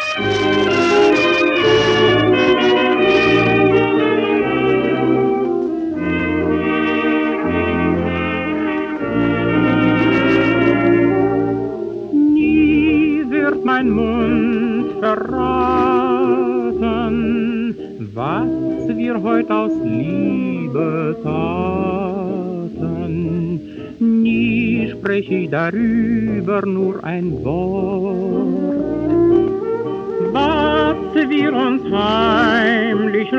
Nie wird mein Mund verraten, was wir heut aus Liebe taten. Nie sprech ich darüber nur ein Wort, was wir uns heimlich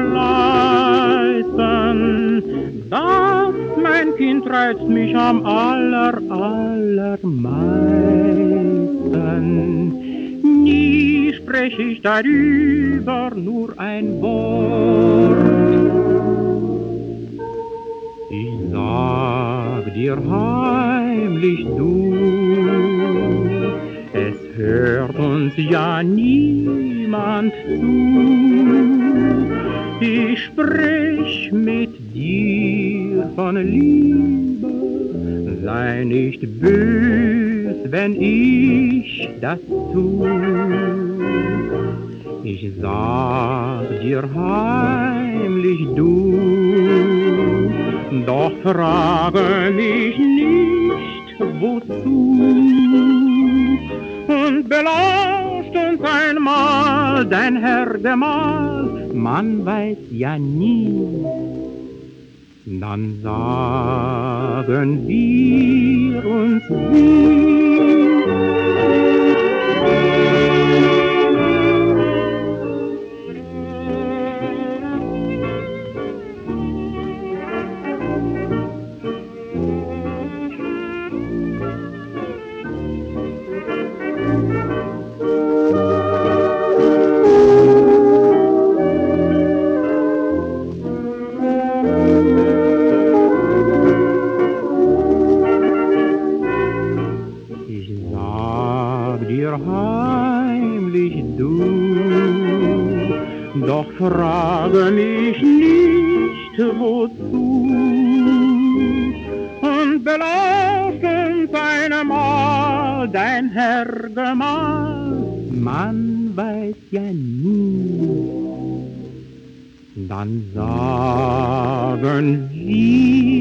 leisten. Das, mein Kind, reizt mich am allermeisten. Nie sprech ich darüber nur ein Wort. Ich sag dir heimlich, du, es hört uns ja niemand zu. Ich sprech mit dir von Liebe, sei nicht bös, wenn ich das tu. Ich sag dir heimlich, du, doch frage mich nicht, wozu. Und belauscht uns einmal dein Herr Gemahl, man weiß ja nie. Dann sagen wir uns wie. Ich sag dir heimlich, du, doch frage mich nicht, wozu. Und belauscht uns einmal dein Herr Gemahl, man weiß ja nie. Dann sagen wir